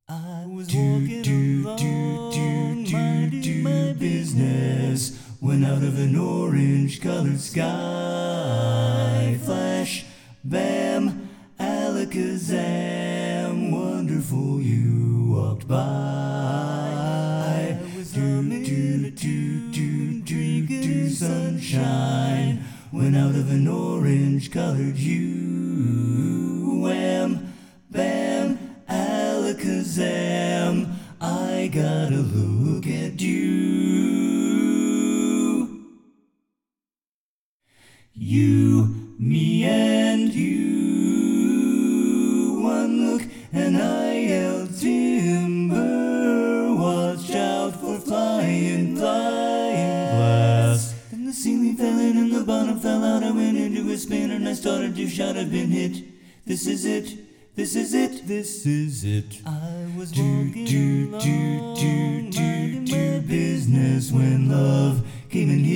I was walking along, minding my business, when out of an orange-colored sky, flash, bam, alakazam, wonderful you walked by. I was humming a tune, drinking sunshine, when out of an orange-colored you, wham, bam, alakazam, I gotta look at you. You, me and you. One look and I yelled timber. Watch out for flying glass. And the ceiling fell in and the bottom fell out. I went into a spin and I started to shout, I've been hit. This is it. This is it, this is it. I was walking along, minding my business, when love came and hit